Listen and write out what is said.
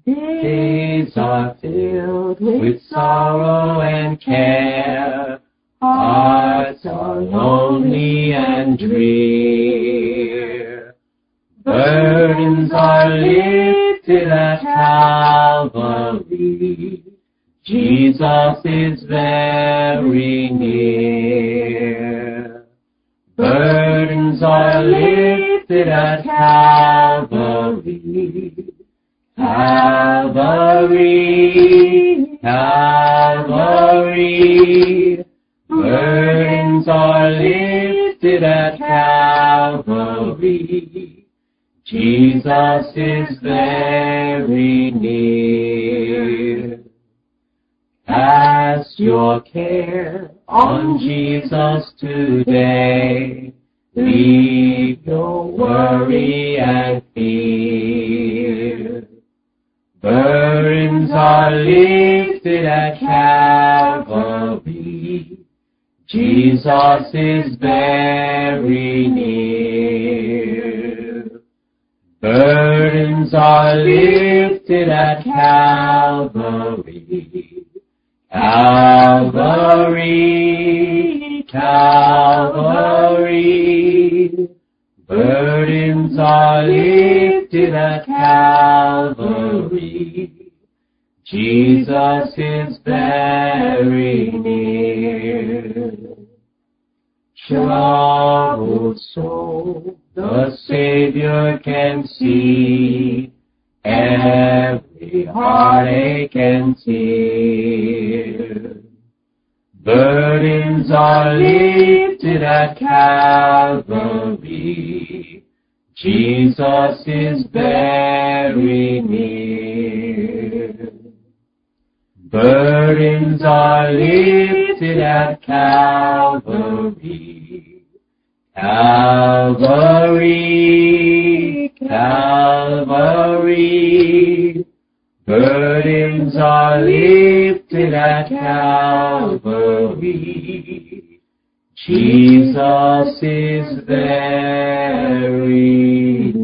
Days are filled with sorrow and care. Hearts are lonely and drear. Burdens are lifted at Calvary. Jesus is very near. Burdens are lifted at Calvary. Calvary, Calvary. Burdens are lifted at Calvary. Jesus is very near. Cast your care on Jesus today. Leave your worry and fear. Burdens are lifted at Calvary. Jesus is very near. Burdens are lifted at Calvary. Calvary, Calvary. Burdens are lifted at Calvary. Jesus is very near. Troubled soul, the Savior can see every heartache and tear. Burdens are lifted at Calvary. Jesus is very near. Burdens are lifted at Calvary. Calvary, Calvary. Burdens are lifted at Calvary. Jesus is very